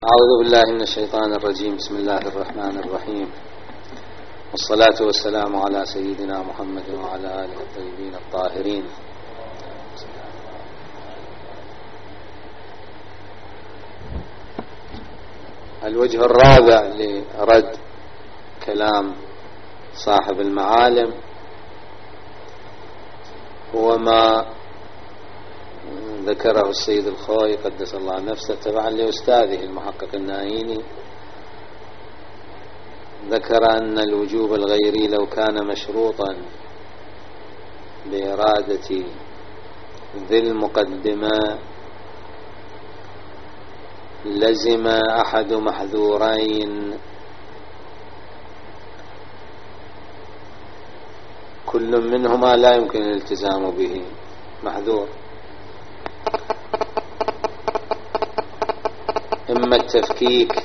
أعوذ بالله من الشيطان الرجيم. بسم الله الرحمن الرحيم، والصلاة والسلام على سيدنا محمد وعلى آله الطيبين الطاهرين. الوجه الرابع لرد كلام صاحب المعالم هو ما ذكره السيد الخوي قدس الله نفسه تبعا لأستاذه المحقق النايني. ذكر أن الوجوب الغيري لو كان مشروطا بإرادة ذي المقدمة لزم أحد محذورين، كل منهما لا يمكن الالتزام به. محذور إما التفكيك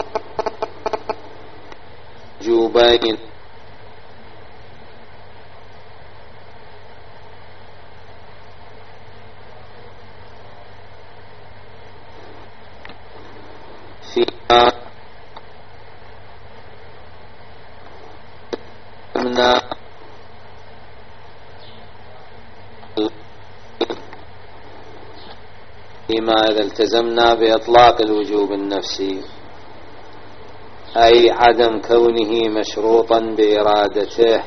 وجوبين فيما إذا التزمنا بإطلاق الوجوب النفسي، أي عدم كونه مشروطا بإرادته،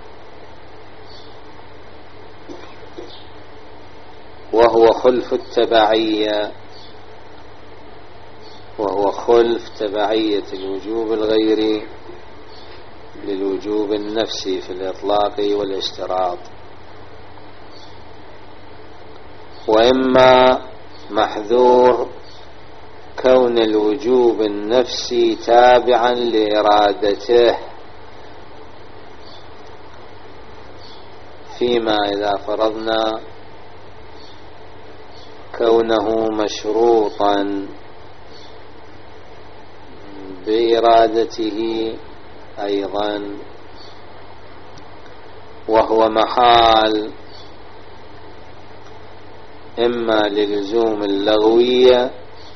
وهو خلف التبعية، وهو خلف تبعية الوجوب الغيري للوجوب النفسي في الإطلاق والاشتراط. وإما محذور كون الوجوب النفسي تابعا لإرادته، فيما إذا فرضنا كونه مشروطا بإرادته أيضا، وهو محال إما للزوم اللغوية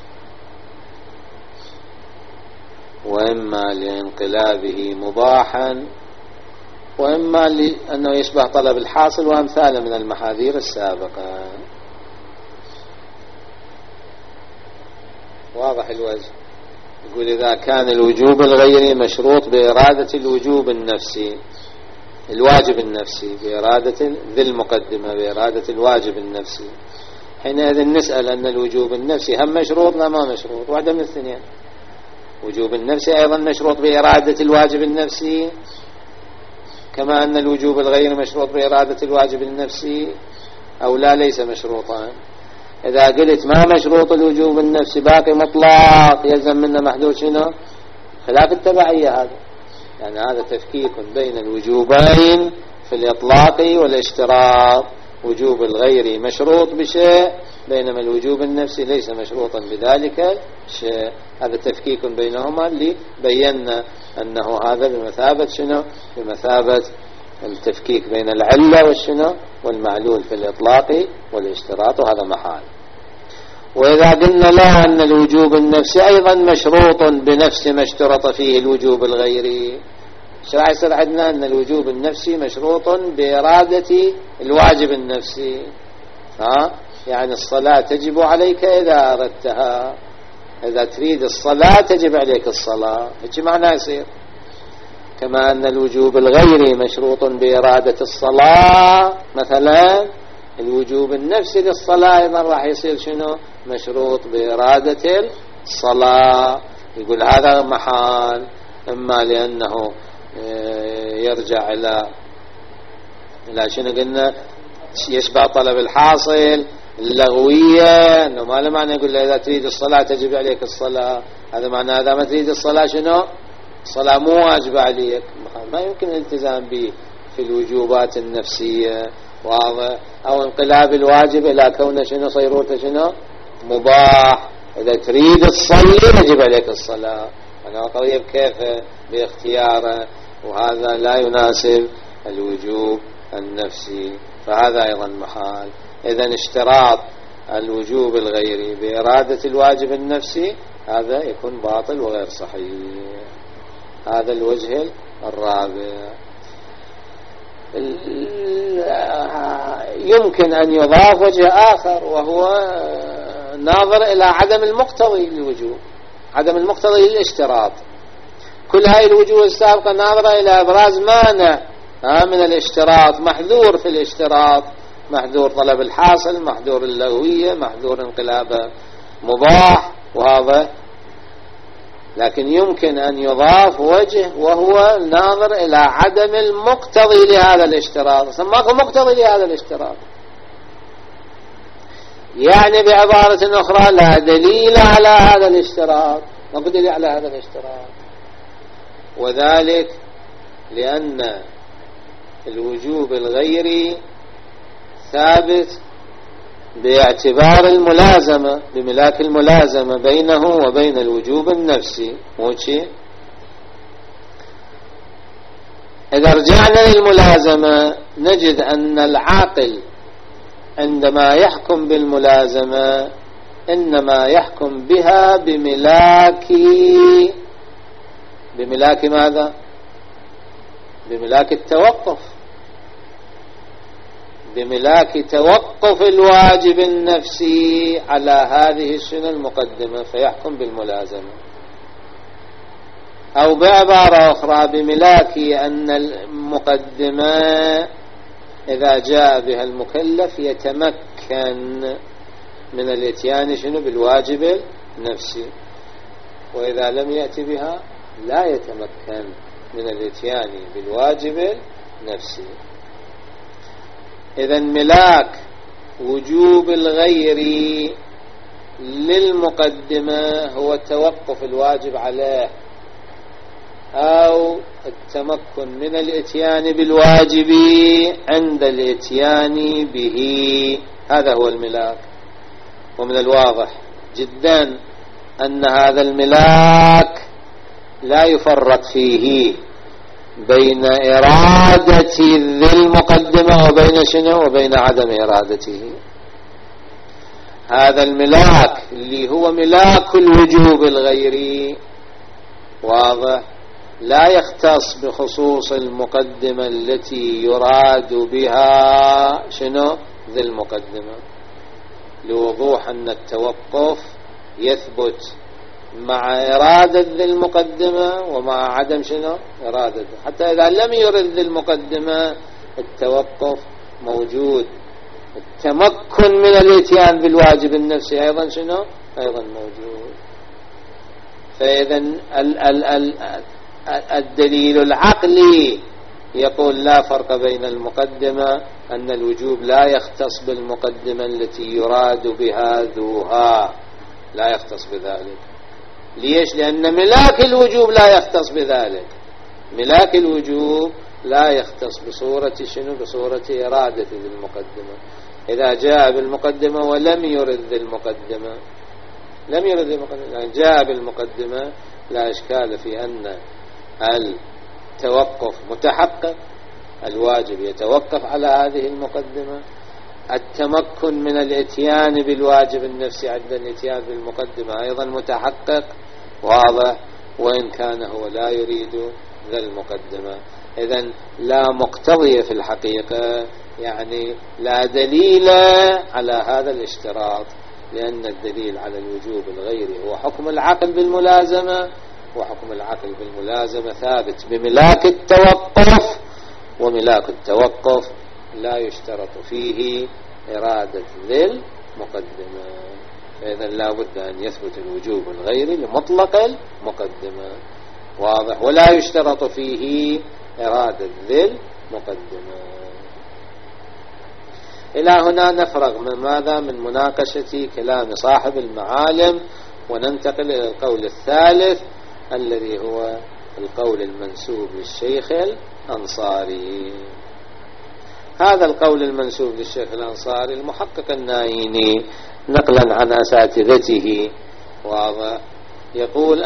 وإما لانقلابه مباحا وإما لأنه يشبه طلب الحاصل وأمثاله من المحاذير السابقة. واضح الوجه؟ يقول إذا كان الوجوب الغيري مشروط بإرادة الوجوب النفسي، الواجب النفسي، بإرادة ذي المقدمة، بإرادة الواجب النفسي، حينئذ نسأل أن الوجوب النفسي هم مشروط لا ما مشروط؟ واحدة من الاثنين. وجوب النفسي أيضا مشروط بإرادة الواجب النفسي، كما أن الوجوب الغير مشروط بإرادة الواجب النفسي، أو لا ليس مشروطا. إذا قلت ما مشروط الوجوب النفسي باقي مطلق، يلزم منه محذور شنو؟ خلاف التبعية. هذا يعني هذا تفكيك بين الوجوبين في الإطلاق والاشتراط. وجوب الغير مشروط بشيء بينما الوجوب النفسي ليس مشروطا بذلك شيء. هذا تفكيك بينهما اللي بينا أنه هذا بمثابة شنو؟ بمثابة التفكيك بين العلة والشنو؟ والمعلول في الإطلاق والاشتراط، وهذا محال. وإذا قلنا لا أن الوجوب النفسي أيضا مشروط بنفس ما اشترط فيه الوجوب الغيري، شرع يصير عندنا أن الوجوب النفسي مشروط بإرادة الواجب النفسي. يعني الصلاة تجب عليك إذا أردتها، إذا تريد الصلاة تجب عليك الصلاة، هيك معناه يصير. كما أن الوجوب الغيري مشروط بإرادة الصلاة، مثلا الوجوب النفسي للصلاة أيضا راح يصير شنو؟ مشروط بإرادة الصلاة. يقول هذا محال، إما لأنه يرجع إلى شنو قلنا؟ يشبه طلب الحاصل اللغوية، أنه ما له معنى يقول له إذا تريد الصلاة تجب عليك الصلاة. هذا معنى إذا ما تريد الصلاة شنو؟ الصلاة مو واجبة عليك، ما يمكن الالتزام به في الوجوبات النفسية. واضح؟ أو انقلاب الواجب إلى كونه شنو؟ صيروته شنو؟ مباح. إذا تريد تصلي يجب عليك الصلاة. أنا طيب كيف باختياره؟ وهذا لا يناسب الوجوب النفسي، فهذا أيضا محال. إذن اشتراط الوجوب الغيري بإرادة الواجب النفسي هذا يكون باطل وغير صحيح. هذا الوجه الرابع. يمكن أن يضاف وجه آخر، وهو ناظر إلى عدم المقتضي للوجوب، عدم المقتضي للاشتراط. كل هذه الوجوه السابقة ناظرة إلى إبراز مانع من الاشتراط، محذور في الاشتراط، محذور طلب الحاصل، محذور اللغوية، محذور انقلاب مباح، وهذا. لكن يمكن أن يضاف وجه وهو ناظر إلى عدم المقتضي لهذا الاشتراط. ماكو مقتضي لهذا الاشتراط، يعني بعبارة أخرى لا دليل على هذا الاشتراط، ماكو دليل على هذا الاشتراط. وذلك لأن الوجوب الغيري ثابت باعتبار الملازمة، بملاك الملازمة بينه وبين الوجوب النفسي. موشي إذا رجعنا للملازمة نجد أن العاقل عندما يحكم بالملازمة إنما يحكم بها بملاك ماذا؟ بملاك التوقف، بملاك توقف الواجب النفسي على هذه السنة المقدمة فيحكم بالملازمة. أو بعبارة أخرى بملاك أن المقدمة إذا جاء بها المكلف يتمكن من الاتيان بالواجب النفسي، وإذا لم يأتي بها لا يتمكن من الاتيان بالواجب النفسي. إذن ملاك وجوب الغير للمقدمة هو توقف الواجب عليه أو التمكن من الاتيان بالواجب عند الاتيان به، هذا هو الملاك. ومن الواضح جدا أن هذا الملاك لا يفرق فيه بين إرادة ذي المقدمة وبين شنو؟ وبين عدم إرادته. هذا الملاك اللي هو ملاك الوجوب الغيري واضح، لا يختص بخصوص المقدمة التي يراد بها شنو؟ ذي المقدمة، لوضوح أن التوقف يثبت مع إرادة ذي المقدمة ومع عدم شنو؟ إرادته. حتى إذا لم يرد ذي المقدمة التوقف موجود، التمكن من الاتيان بالواجب النفسي أيضا شنو؟ أيضا موجود. فإذا الدليل العقلي يقول لا فرق بين المقدمة، أن الوجوب لا يختص بالمقدمة التي يراد بها ذوها، لا يختص بذلك. ليش؟ لأن ملاك الوجوب لا يختص بذلك. ملاك الوجوب لا يختص بصورة شنو؟ بصورة إرادة ذي المقدمة. إذا جاء بالمقدمة ولم يرد ذي المقدمة، لم يرد ذي المقدمة، جاء بالمقدمة لا إشكال في أن التوقف متحقق، الواجب يتوقف على هذه المقدمة، التمكن من الاتيان بالواجب النفسي عند الاتيان بالمقدمة أيضا متحقق واضح، وإن كان هو لا يريد ذا المقدمة. إذن لا مقتضي في الحقيقة، يعني لا دليل على هذا الاشتراط، لأن الدليل على الوجوب الغيري هو حكم العقل بالملازمة، وحكم العقل بالملازمة ثابت بملاك التوقف، وملاك التوقف لا يشترط فيه إرادة ذي المقدمة. فإذا لا بد أن يثبت الوجوب الغيري لمطلق المقدمة واضح، ولا يشترط فيه إرادة ذي المقدمة. إلى هنا نفرغ من ماذا؟ من مناقشة كلام صاحب المعالم، وننتقل إلى القول الثالث الذي هو القول المنسوب للشيخ الأنصاري. هذا القول المنسوب للشيخ الأنصاري المحقق النايني نقلا عن أساتذته واضح، يقول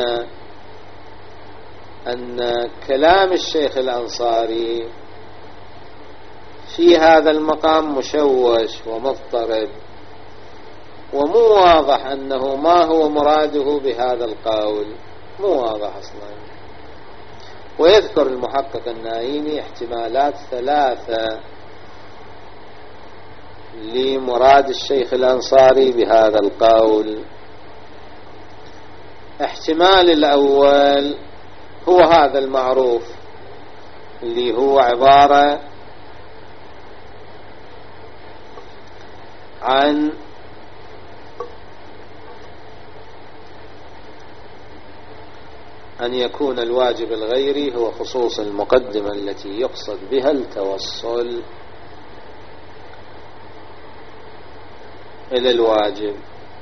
أن كلام الشيخ الأنصاري في هذا المقام مشوش ومضطرب، ومو واضح أنه ما هو مراده بهذا القول، مو واضح أصلا. ويذكر المحقق النايني احتمالات ثلاثة لمراد الشيخ الأنصاري بهذا القول. احتمال الأول هو هذا المعروف اللي هو عبارة عن أن يكون الواجب الغيري هو خصوص المقدمة التي يقصد بها التوصل إلى الواجب،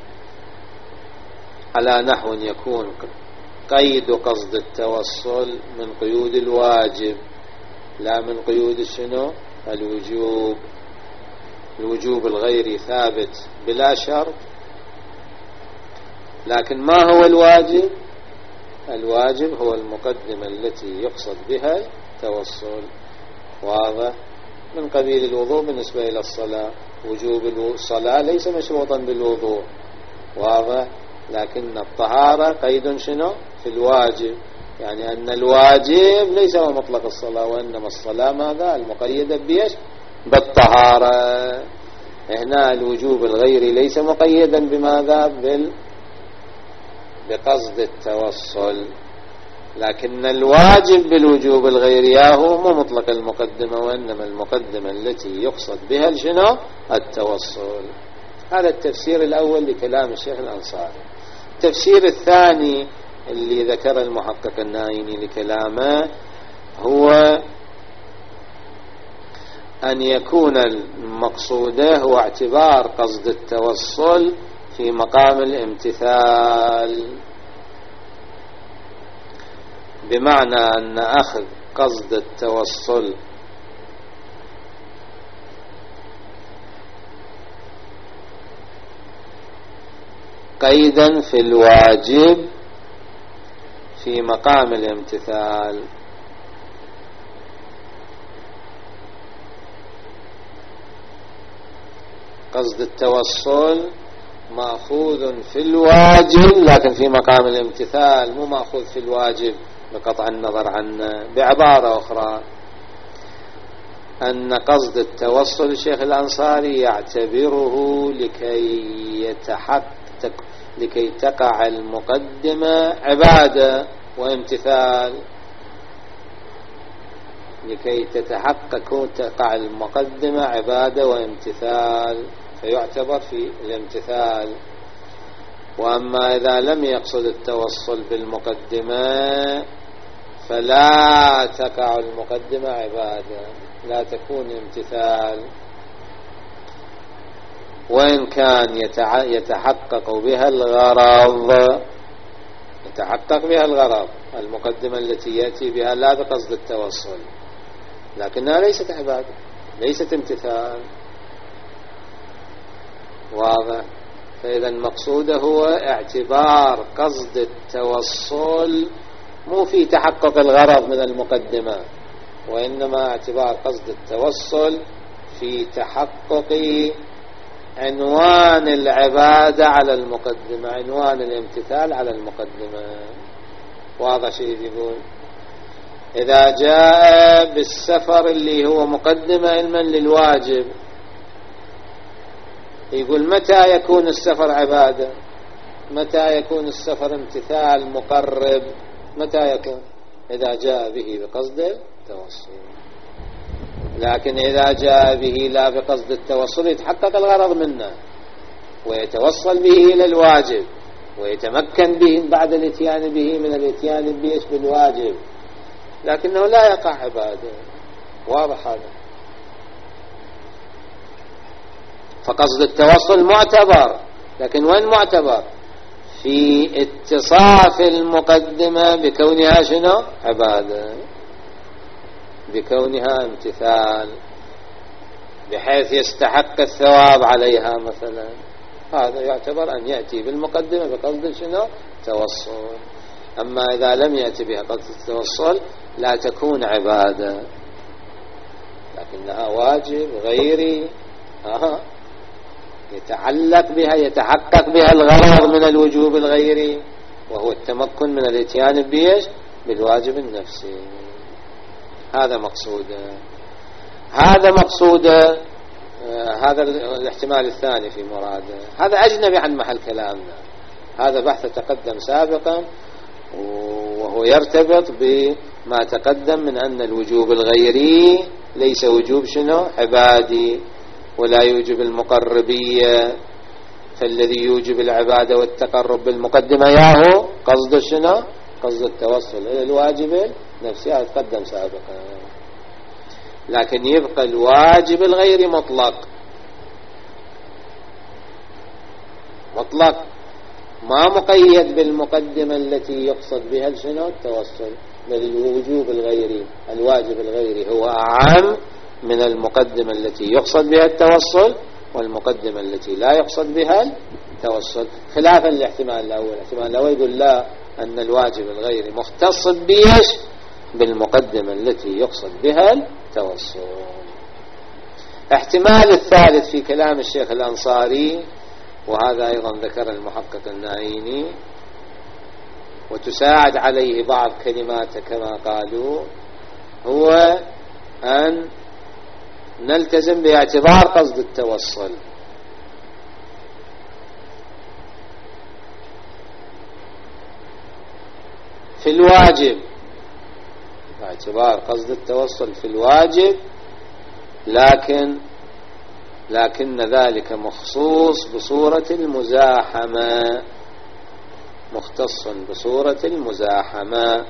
على نحو يكون قيد قصد التوصل من قيود الواجب لا من قيود شنو؟ الوجوب. الوجوب الغيري ثابت بلا شرط، لكن ما هو الواجب؟ الواجب هو المقدمة التي يقصد بها التوصل. واضح؟ من قبيل الوضوء بالنسبة إلى الصلاة، وجوب الصلاة ليس مشروطا بالوضوء، واضح؟ لكن الطهارة قيد شنو؟ في الواجب، يعني أن الواجب ليس هو مطلق الصلاة، وإنما الصلاة ماذا؟ المقيدة بيش؟ بالطهارة. هنا الوجوب الغيري ليس مقيدا بماذا؟ بقصد التوصل، لكن الواجب بالوجوب الغيري هو مو مطلق المقدمة، وإنما المقدمة التي يقصد بها شنو؟ التوصل. هذا التفسير الأول لكلام الشيخ الأنصاري. التفسير الثاني اللي ذكر المحقق النايني لكلامه هو أن يكون المقصود هو اعتبار قصد التوصل في مقام الامتثال، بمعنى أن أخذ قصد التوصل قيدا في الواجب في مقام الامتثال. قصد التوصل مأخوذ في الواجب لكن في مقام الامتثال، مو مأخوذ في الواجب بقطع النظر عنه. بعبارة أخرى، أن قصد التوصل الشيخ الأنصاري يعتبره لكي تقع المقدمة عبادة وامتثال، لكي تتحقق تقع المقدمة عبادة وامتثال، فيعتبر في الامتثال. وأما إذا لم يقصد التوصل بالمقدمة فلا تقع المقدمة عبادة، لا تكون امتثال، وإن كان يتحقق بها الغرض، يتحقق بها الغرض المقدمة التي يأتي بها لا بقصد التوصل، لكنها ليست عبادة، ليست امتثال. واضح؟ فإذا المقصود هو اعتبار قصد التوصل مو في تحقق الغرض من المقدمة، وإنما اعتبار قصد التوصل في تحقق عنوان العبادة على المقدمة، عنوان الامتثال على المقدمة. واضح شيء يقول؟ إذا جاء بالسفر اللي هو مقدمة علما للواجب، يقول متى يكون السفر عبادة؟ متى يكون السفر امتثال مقرب؟ متى يكون؟ إذا جاء به بقصد التوصل. لكن إذا جاء به لا بقصد التوصل يتحقق الغرض منه ويتوصل به إلى الواجب ويتمكن به بعد الاتيان به من الاتيان به بالواجب، لكنه لا يقع عبادة. واضح هذا؟ فقصد التوصل معتبر، لكن وين معتبر؟ في اتصاف المقدمة بكونها شنو؟ عبادة، بكونها امتثال، بحيث يستحق الثواب عليها مثلا. هذا يعتبر أن يأتي بالمقدمة بقصد شنو؟ توصل. أما إذا لم يأتي بها قصد التوصل لا تكون عبادة، لكنها واجب غيري. يتعلق بها يتحقق بها الغرض من الوجوب الغيري، وهو التمكن من الاتيان بيش بالواجب النفسي. هذا مقصوده. هذا الاحتمال الثاني في مراده. هذا أجنبي عن محل كلامنا، هذا بحث تقدم سابقا، وهو يرتبط بما تقدم من أن الوجوب الغيري ليس وجوب عبادي، ولا يوجب المقربية. فالذي يوجب العبادة والتقرب بالمقدمة ياهو قصد قصد التوصل إلى الواجب نفسه، هذا تقدم سابقا. لكن يبقى الواجب الغيري مطلق ما مقيد بالمقدمة التي يقصد بها التوصل، بل الوجوب الغيري الواجب الغيري هو أعم من المقدمة التي يقصد بها التوصل والمقدمة التي لا يقصد بها التوصل، خلافا للاحتمال الأول. الاحتمال الأول يقول لا، أن الواجب الغيري مختص بالمقدمة التي يقصد بها التوصل. احتمال الثالث في كلام الشيخ الأنصاري، وهذا أيضا ذكر المحقق النعيني وتساعد عليه بعض كلماته كما قالوا، هو أن نلتزم باعتبار قصد التوصل. في الواجب باعتبار قصد التوصل في الواجب، لكن ذلك مخصوص بصورة المزاحمة، مختص بصورة المزاحمة،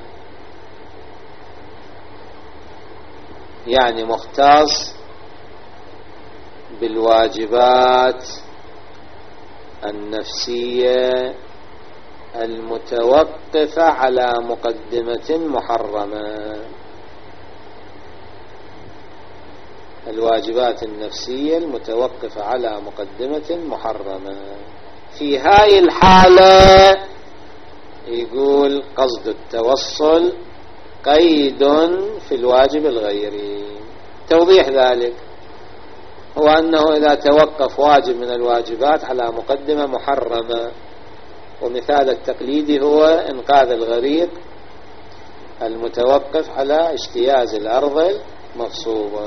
يعني مختص بالواجبات النفسية المتوقفة على مقدمة محرمة. الواجبات النفسية المتوقفة على مقدمة محرمة، في هاي الحالة يقول قصد التوصل قيد في الواجب الغيري. توضيح ذلك هو أنه إذا توقف واجب من الواجبات على مقدمة محرمة، ومثال التقليدي هو إنقاذ الغريق المتوقف على اجتياز الأرض المغصوبة،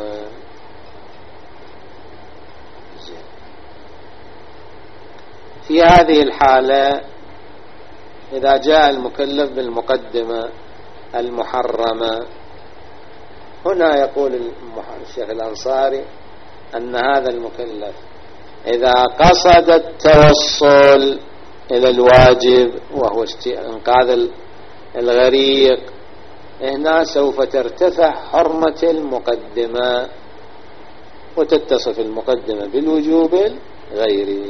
في هذه الحالة إذا جاء المكلف بالمقدمة المحرمة، هنا يقول الشيخ الأنصاري أن هذا المكلف إذا قصد التوصل إلى الواجب وهو إنقاذ الغريق، هنا سوف ترتفع حرمة المقدمة وتتصف المقدمة بالوجوب الغيري.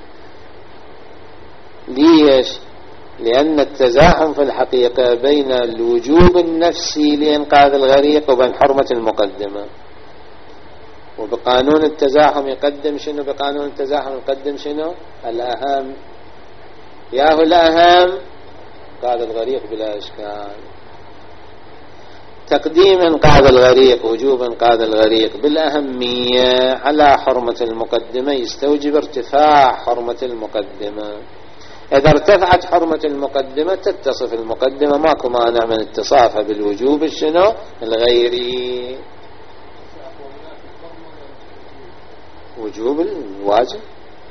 ليش؟ لأن التزاحم في الحقيقة بين الوجوب النفسي لإنقاذ الغريق وبين حرمة المقدمة، وبقانون التزاحم يقدم شنو؟ بقانون التزاحم يقدم شنو؟ الأهم، ياهو الأهم إنقاذ الغريق بلا إشكال. تقديم إنقاذ الغريق، وجوب إنقاذ الغريق بالأهمية على حرمة المقدمة يستوجب ارتفاع حرمة المقدمة. إذا ارتفعت حرمة المقدمة تتصف المقدمة، ماكو مانع من اتصافها بالوجوب الغيري. وجوب الواجب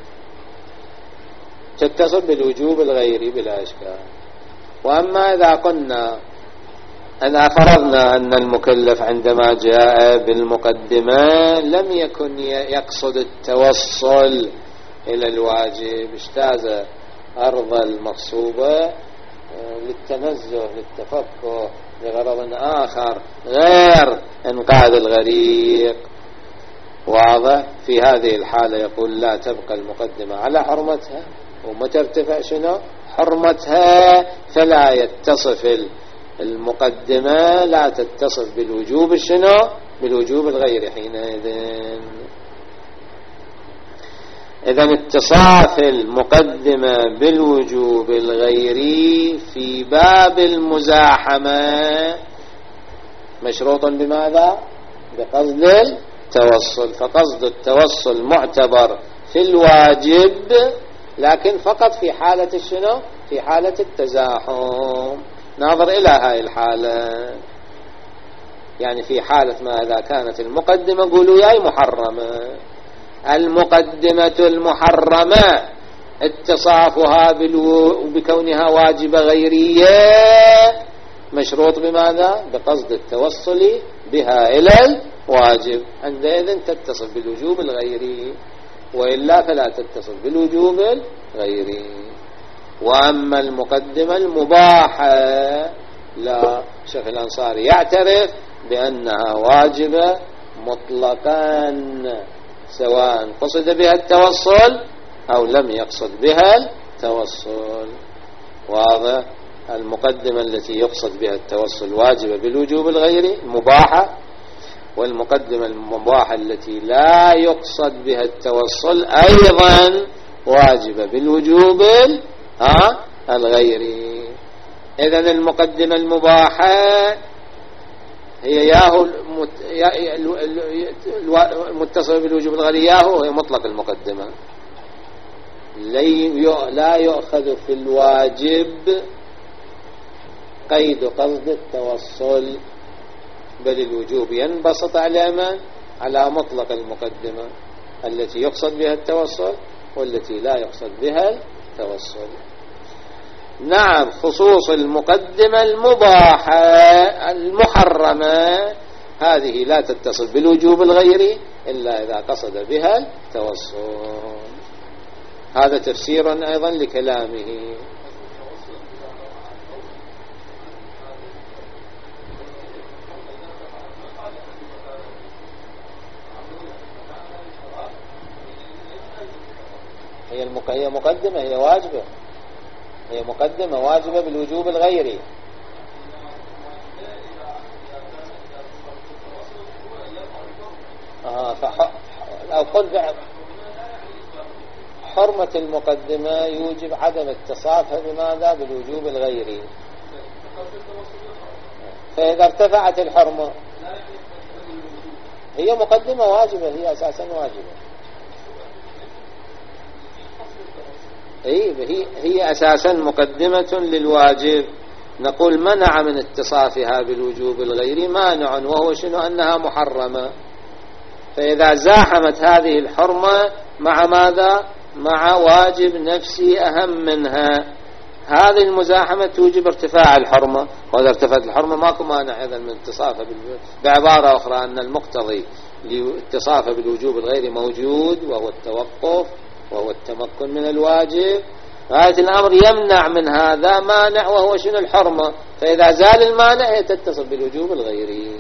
تتصف بالوجوب الغيري بلا إشكال. وأما إذا فرضنا أن المكلف عندما جاء بالمقدمة لم يكن يقصد التوصل إلى الواجب، اجتاز أرض المغصوبة للتنزه للتفقه لغرض آخر غير إنقاذ الغريق، واضح؟ في هذه الحالة يقول لا، تبقى المقدمة على حرمتها، ومترتفع شنو؟ حرمتها، فلا يتصف المقدمة لا تتصف بالوجوب بالوجوب الغيري حينئذ. إذن اتصاف المقدمة بالوجوب الغيري في باب المزاحمة مشروط بماذا؟ بقصد التوصل. فقصد التوصل معتبر في الواجب، لكن فقط في حالة الشنو؟ في حالة التزاحم. ناظر إلى هاي الحالة، يعني في حالة ما إذا كانت المقدمة قولوا ياي محرمة، المقدمة المحرمة اتصافها بكونها واجبة غيرية مشروط بماذا؟ بقصد التوصل بها إلى الواجب، عندئذ تتصل بالوجوب الغيري، وإلا فلا تتصل بالوجوب الغيري. وأما المقدمة المباحة لا، شيخ الأنصاري يعترف بأنها واجبة مطلقا، سواء قصد بها التوصل أو لم يقصد بها التوصل. واضح؟ المقدمة التي يقصد بها التوصل واجبة بالوجوب الغيري مباحة، والمقدمة المباحة التي لا يقصد بها التوصل أيضا واجبة بالوجوب الغيري. إذن المقدمة المباحة هي ياهو المتصل بالوجوب الغيري، ياهو هي مطلق المقدمة، لا يؤخذ في الواجب قيد قصد التوصل، بل الوجوب ينبسط على مطلق المقدمة التي يقصد بها التوصل والتي لا يقصد بها التوصل. نعم، خصوص المقدمة المباحة المحرمة هذه لا تتصل بالوجوب الغيري إلا إذا قصد بها التوصل. هذا تفسير أيضا لكلامه. هي مقدمة، هي واجبة، هي مقدمة واجبة بالوجوب الغيري. أو قل حرمة المقدمة يوجب عدم اتصافها بماذا؟ بالوجوب الغيري. فإذا ارتفعت الحرمة هي مقدمة واجبة، هي أساسا واجبة. هي أساسا مقدمة للواجب. نقول منع من اتصافها بالوجوب الغيري مانع، وهو شنو؟ أنها محرمة. فإذا زاحمت هذه الحرمة مع ماذا؟ مع واجب نفسي أهم منها، هذه المزاحمة توجب ارتفاع الحرمة، وإذا ارتفعت الحرمة ماكو مانع أيضا من اتصافها بعبارة أخرى أن المقتضي لاتصافها بالوجوب الغيري موجود، وهو التوقف وهو التمكن من الواجب. غاية الأمر يمنع من هذا مانع، وهو شنو؟ الحرمة. فإذا زال المانع هي تتصل بالوجوب الغيري.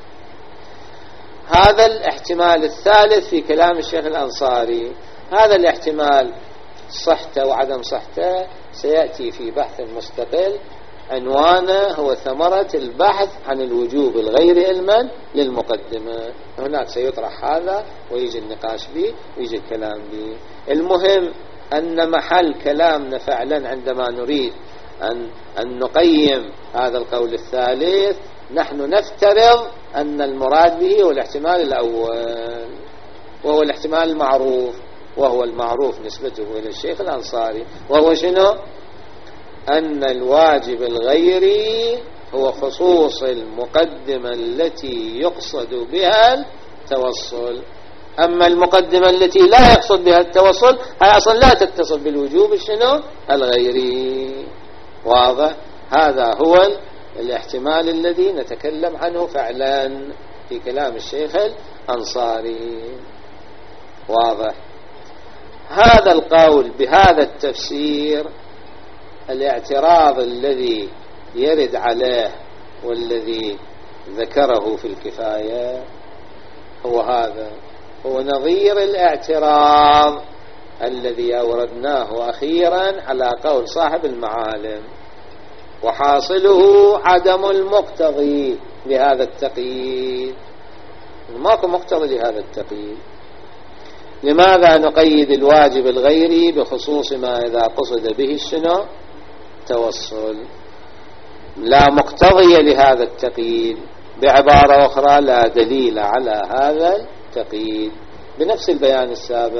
هذا الاحتمال الثالث في كلام الشيخ الأنصاري. هذا الاحتمال صحته وعدم صحته سيأتي في بحث مستقل عنوانه هو ثمرة البحث عن الوجوب الغيري علما للمقدمة. هناك سيطرح هذا ويجي النقاش به ويجي الكلام به. المهم أن محل كلامنا فعلا عندما نريد أن نقيم هذا القول الثالث، نحن نفترض أن المراد به هو الاحتمال الأول، وهو الاحتمال المعروف، وهو المعروف نسبته إلى الشيخ الأنصاري، وهو شنو؟ أن الواجب الغيري هو خصوص المقدمة التي يقصد بها التوصل. أما المقدمة التي لا يقصد بها التوصل هي أصلا لا تتصل بالوجوب شنو؟ الغيري. واضح؟ هذا هو الاحتمال الذي نتكلم عنه فعلا في كلام الشيخ الأنصاري. واضح؟ هذا القول بهذا التفسير الاعتراض الذي يرد عليه والذي ذكره في الكفاية هو هذا، هو نظير الاعتراض الذي أوردناه أخيرا على قول صاحب المعالم، وحاصله عدم المقتضي لهذا التقييد. ماكو مقتضي لهذا التقييد. لماذا نقيد الواجب الغيري بخصوص ما إذا قصد به الشنو؟ توصل. لا مقتضي لهذا التقييد. بعبارة أخرى لا دليل على هذا التقييد بنفس البيان السابق.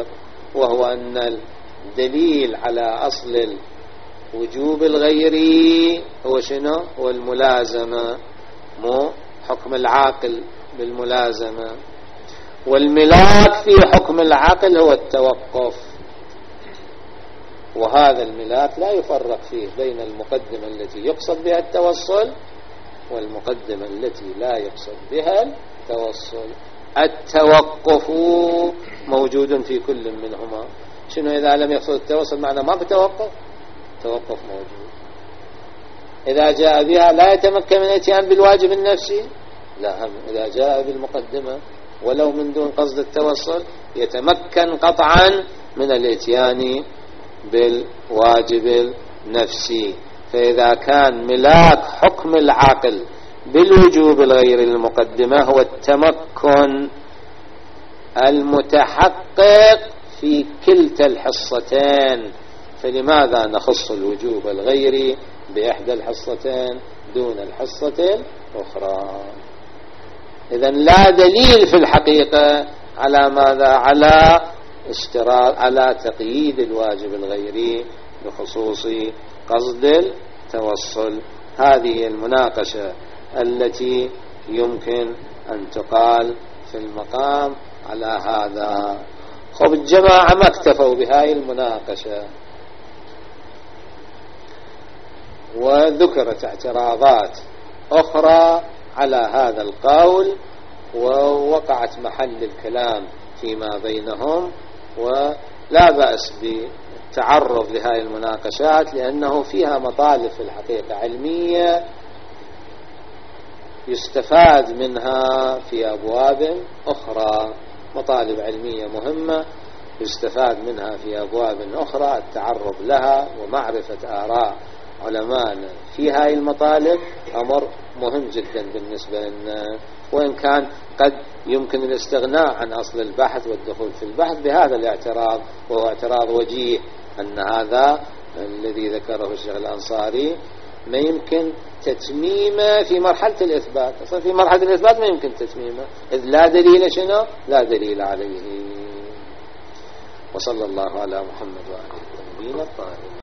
وهو أن الدليل على أصل الوجوب الغيري هو شنو؟ هو الملازمة، مو حكم العاقل بالملازمة. والملاك في حكم العقل هو التوقف، وهذا الملاك لا يفرق فيه بين المقدمة التي يقصد بها التوصل والمقدمة التي لا يقصد بها التوصل. التوقف موجود في كل منهما. شنو إذا لم يقصد التوصل؟ معنى ما بتوقف، توقف موجود. إذا جاء بها لا يتمكن من الاتيان بالواجب النفسي، لا، هم إذا جاء بالمقدمة ولو من دون قصد التوصل يتمكن قطعا من الاتيان بالواجب النفسي. فإذا كان ملاك حكم العقل بالوجوب الغير المقدمة هو التمكن المتحقق في كلتا الحصتين، فلماذا نخص الوجوب الغيري بإحدى الحصتين دون الحصة الأخرى؟ إذن لا دليل في الحقيقة على ماذا؟ على اشتراط، على تقييد الواجب الغيري بخصوص قصد التوصل. هذه المناقشة التي يمكن أن تقال في المقام على هذا. خب الجماعة ما اكتفوا بهاي المناقشة، وذكرت اعتراضات أخرى على هذا القول، ووقعت محل الكلام فيما بينهم، ولا بأس بالتعرض لهذه المناقشات لأنه فيها مطالب في الحقيقة علمية يستفاد منها في أبواب أخرى، مطالب علمية مهمة يستفاد منها في أبواب أخرى. التعرض لها ومعرفة آراء علماء في هذه المطالب أمر مهم جدا بالنسبة لنا، وإن كان قد يمكن الاستغناء عن أصل البحث والدخول في البحث بهذا الاعتراض، وهو اعتراض وجيه أن هذا الذي ذكره الشيخ الأنصاري ما يمكن تتميمه في مرحلة الإثبات. أصلا في مرحلة الإثبات ما يمكن تتميمه، إذ لا دليل شنو؟ لا دليل عليه. وصلى الله على محمد وعلى آله الطاهرين.